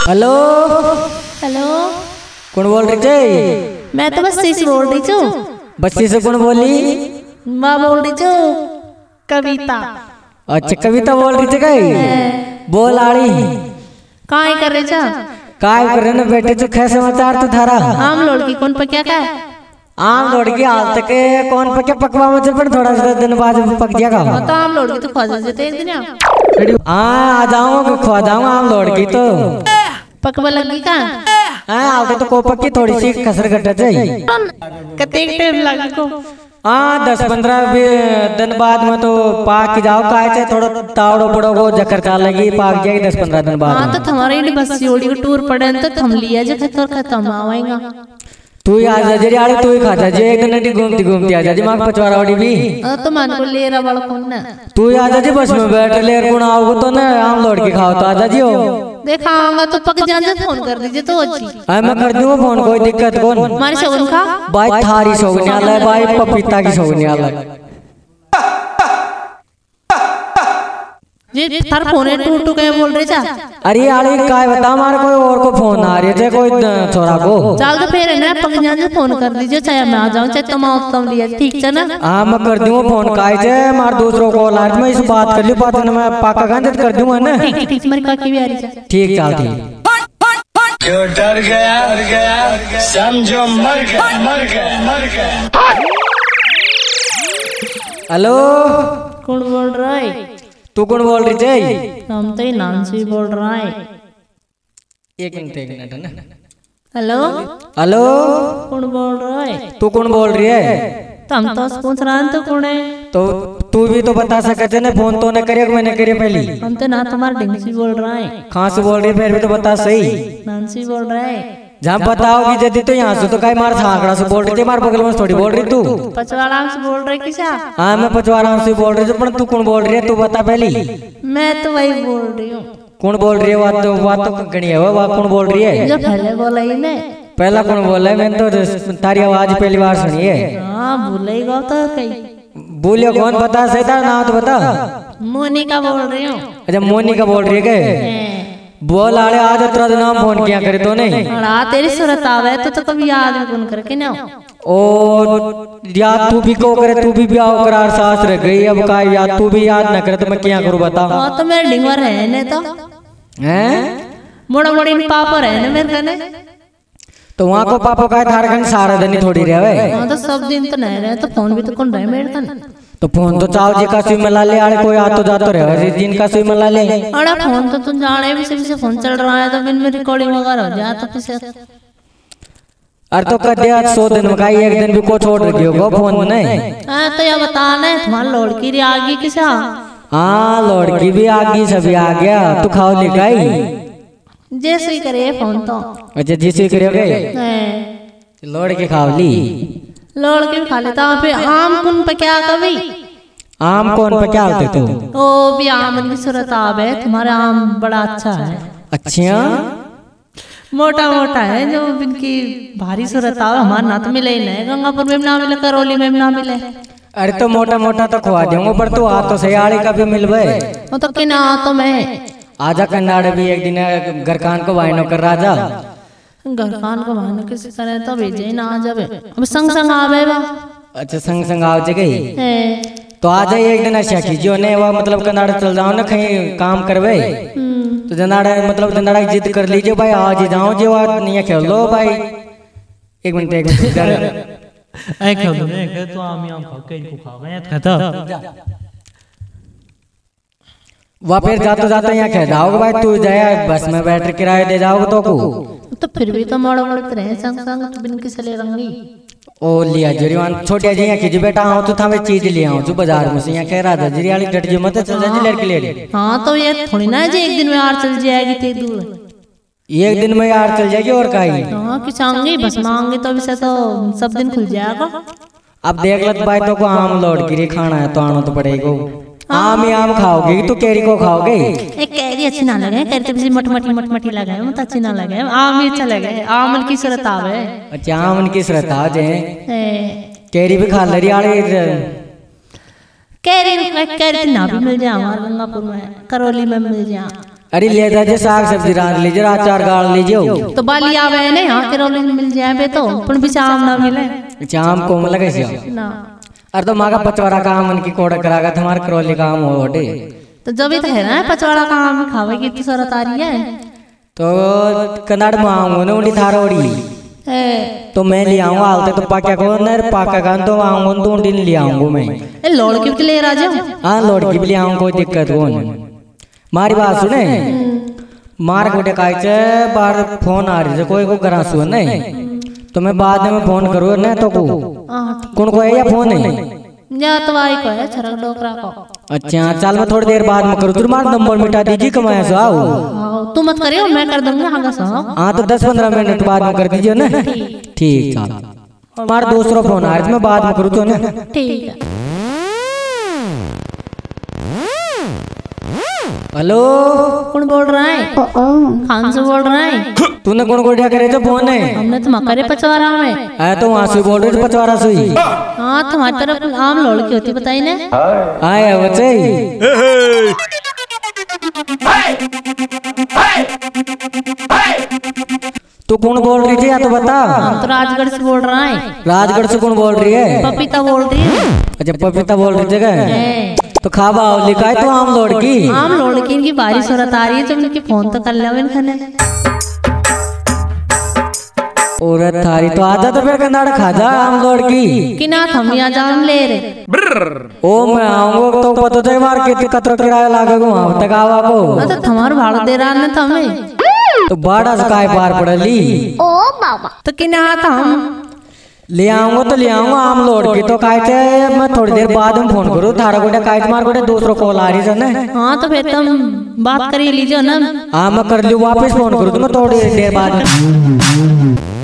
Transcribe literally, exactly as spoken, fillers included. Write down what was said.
Hello hello, कौन बोल रही थे? मैं तो बस्ती से बोल रही छू। बस्ती से कौन बोली? मैं बोल रही छू कविता। अच्छा कविता बोल रही थी कई? बोल आड़ी काय कर रहे छा? काय कर रहे ना बेटे तू खे समाचार तो थारा? आम लड़की कौन पक्या का? आम लड़की हाल तक कौन पक्या पकवा मुझे पर थोड़ा सा दिन बाद पक जाएगा। तो आम लड़की तो खा जाते एक दिन। हाँ आ जाऊँ खवा जाऊँ आम लड़की तो पकवा लगी का? हाँ आते तो कोपक की थोड़ी सी कसर कटा चाहिए। कते टाइम लगा को? हाँ दस पंद्रह दिन बाद में तो पाक जाओ का थोड़ा तावड़ो पड़ो को जकर चाल लगी पाक जाएगी दस पंद्रह दिन बाद। हाँ तो हमारे लिए बस योड़ी को टूर पड़े तो थम लिया जो खतर खत्म आवेगा। तू ही आज जरी आड़े तू ही खाता जे एक दिन घूमती घूमती आ जा दिमाग पचवारा वाली भी। तो मन को ले रहा वाला कौन ना? तू ही आजा जी बस में बैठ ले कौन आओगे तो ना आम लौट के खाओ तो आजा जी हो। देखा आऊंगा तो पक जाने फोन कर दीजिए तो अच्छी। हाँ मैं कर दूंगा फोन कोई दिक्कत कौन? हमारे शगुन का? भाई थारी शगुन आला है भाई पपीता की शगुन आला है। जी थार फोन है टू टू के बोल रहे जा? अरे आड़ी काय बता हमारे कोई और को फोन आ रही है कोई छोरा को। चल तो फिर ना पक जाने फोन कर दीजिए चाहे मैं आ जाऊं चाहे तुम आओ तुम लिया ठीक है ना? हाँ मैं कर दूंगा फोन काय जे मार दूसरों को ला मैं इस बात कर ली बात ना मैं पाका गंज कर दूंगा ना। ठीक ठीक मेरी काकी भी आ रही है। ठीक चल ठीक। जो डर गया डर गया समझो मर गया मर गया मर गया। हेलो कौन बोल रहा है? तू कौन बोल रही थी? हम तो नानसी बोल रहा है। एक मिनट एक मिनट है ना। हेलो हेलो कौन बोल रहा है? तू कौन बोल रही है? तो हम तो पूछ रहे हैं तो कौन है? तो तू भी तो बता सकते ना फोन तो न करिए मैंने करिए पहली। हम तो ना तुम्हारा डिंगसी बोल रहा है। कहाँ से बोल रही है फिर भी तो बता सही। नानसी बोल रहा है। जहाँ बताओगी यदि तो यहाँ से तो कहीं मार आंकड़ा से बोल रही थी मार बगल में थोड़ी बोल रही तू। पचवाड़ा से बोल रहे किसा? हाँ मैं पचवाड़ा से बोल रही थी पर तू कौन बोल रही है तू बता पहली। मैं तो वही बोल रही हूँ। कौन बोल रही है बात तो बात तो गणी है वो बात कौन बोल रही है? जो पहले बोला ही ने। पहला कौन बोला है? मैंने तो तारी आवाज पहली बार सुनी है। हाँ भूलेगा तो कहीं। बोलियो कौन बता सही था नाम तो बता। मोनिका बोल रही हूँ। अच्छा मोनिका बोल रही है क्या? बोल आड़े आज तेरा नाम फोन किया करे तो नहीं? हाँ तेरी सूरत आवे तो तो कभी याद भी कौन करके ना। और याद तू भी को करे तू भी ब्याह करार सास रह गई अब का याद तू भी याद न करे तो मैं क्या करूँ बता। हाँ तो मेरे डिंगवर है ने तो। हैं? मोड़ा मोड़ी इन पापा रहे ने मेरे कने। तो वहाँ को पापा का थारखंड सारा दिन थोड़ी रहे। हाँ तो सब दिन तो नहीं रहे तो फोन भी तो कौन रहे मेरे कने। तो फोन तो चाव जी का सुई मिला ले आड़े कोई आ तो जातो रहे दिन का सुई मिला ले। अरे फोन तो तुम जाने भी से फोन चल रहा है तो बिन में रिकॉर्डिंग वगैरह हो जाए तो फिर। अरे तो कदे आज सौ दिन का एक दिन भी को छोड़ रखी होगा फोन नहीं। हाँ तो ये बताना है तुम्हारी लड़की री आगी किसा? हाँ लड़की भी आ गई सभी आ गया तू खाओ लिखाई। जैसे ही करे फोन तो। अच्छा जिसे करोगे लड़की खाओ ली। लड़के भी खा लेता फिर आम कौन पे क्या कभी? आम कौन पे क्या होते तू? ओ भी आम की सूरत आवे तुम्हारा आम बड़ा अच्छा है। अच्छा मोटा मोटा है जो इनकी भारी सूरत आवे हमारा ना तो मिले ही नहीं गंगापुर में ना मिले करौली में ना मिले। अरे तो मोटा मोटा तो खुआ दूंगा पर तू आ तो सयाड़ी का भी मिलवे। वो तो किना तो मैं आजा कन्नाड़ भी एक दिन गरकान को वाइनो कर राजा। गरकान को बहाने किसी तरह तो भेजे ना आ जावे अब संग संग आवे बा। अच्छा संग संग आओ जगह तो आ जाए एक दिन ऐसा कीजियो ने वो मतलब कन्नाड़ चल जाओ ना कहीं काम करवे तो जनाड़ा मतलब जनाड़ा जिद कर लीजिए भाई आज ही जाओ जो नहीं खेल लो भाई। एक मिनट एक मिनट ऐ खेल दो ने के तो आम आम खा के इनको खा गए खाता। वहाँ फिर जाते जाते यहाँ कह जाओगे भाई तू जाए बस में बैठ किराया दे जाओगे तो को। तो फिर भी तो मोड़ा मोड़ा रहे संग संग तो बिन किसे ले रंगी। ओ लिया जरीवान छोटे जी यहाँ की बेटा आओ तो था मैं चीज ले आऊँ जो बाजार में से यहाँ कह रहा था जरी वाली डट जो मत चल जा लड़के ले ले। हाँ तो ये थोड़ी ना जी एक दिन में यार चल जाएगी ते दूर। एक दिन में यार चल जाएगी और का ही। हाँ किस आऊंगी बस मांगे तो वैसे तो सब दिन खुल जाएगा। अब देख लत भाई तो को आम लौट गिरी खाना है तो आना तो पड़ेगा। आम ही आम खाओगे तो कैरी को खाओगे? एक कैरी अच्छी ना लगे कैरी तो किसी मटमटी मटमटी लगे मत अच्छी ना लगे आम ही अच्छा लगे आम की सूरत आवे। अच्छा आम की सूरत आ जाए कैरी भी खा ले आड़े। कैरी कैरी ना भी मिल जाए हमारे गंगापुर में करौली में मिल जाए अरे ले जाजे साग सब्जी रांध लीजिए रात चार गाड़ लीजिए तो बाली आवे ने यहाँ करौली में मिल जाए तो पण बिचाम ना मिले चाम को लगे ना। अरे तो माँ का पचवाड़ा काम उनकी कोड़ा करागा तुम्हारे करौली काम हो ओटे तो जब ही तो है ना पचवाड़ा काम खावे की इतनी शरत आ रही है तो कनाड़ में आऊंगा ना उंडी थारोड़ी तो मैं ले आऊंगा आलते तो पाक्या को नर पाका का तो आऊंगा तो उंडी ले आऊंगा मैं ए लौड़की के ले राजा हाँ लौड़की भी ले आऊंगा कोई दिक्कत हो नहीं मारी बात सुने मार गोटे काहे बार फोन आ रही है कोई को करा सुन नहीं तो मैं बाद में फोन करूँ ना तो को कौन को है या फोन है या तो आई को है छरक डोकरा को अच्छा चल मैं थोड़ी देर बाद में करूँ तुम्हारा नंबर मिटा दीजिए कमाया सो आओ तू मत करियो मैं कर दूंगा हाँ सो हाँ तो दस पंद्रह मिनट बाद में कर दीजिए ना ठीक चल हमारा दूसरा फोन आ रहा है मैं बाद में करूँ तो ना ठीक है। हेलो कौन बोल रहा है खान से बोल रहा है तूने कौन कोटिया करे तो फोन है हमने तो मकरे पचवारा में आया तो वहां से बोल रहे पचवारा सुई हाँ तुम्हारी तरफ आम लौड़की होती बताई ने आया बच्चे तू कौन बोल रही थी या तो बता हम तो राजगढ़ से बोल रहा है राजगढ़ से कौन बोल रही है पपीता बोल रही है अच्छा पपीता बोल रही जगह तो खाबा लिखा है तो आम लौड़की आम लौड़की इनकी बारिश सूरत आ रही है तो इनकी फोन तो कर ले इनखने औरत थारी तो आजा तो फिर कंदाड़ा खाजा आम लौड़की कि ना हम यहाँ जान ले रे ओ मैं आऊंगा तो पता चले मार के कतरो किराया लागेगा वहां तक आवा को तो तुम्हारा भाड़ा दे रहा है हमें तो बाड़ा से काय पार पड़ली ओ बाबा तो कि ना था हम ले आऊंगा तो ले आऊंगा आम लौट के तो काहे मैं थोड़ी देर बाद में फोन करूँ थारा गोटे काहे मार गोटे दूसरो कॉल आ रही है हाँ तो फिर तुम बात करिए लीजिए ना हाँ मैं कर लूँ वापस फोन करूँ तो मैं थोड़ी देर बाद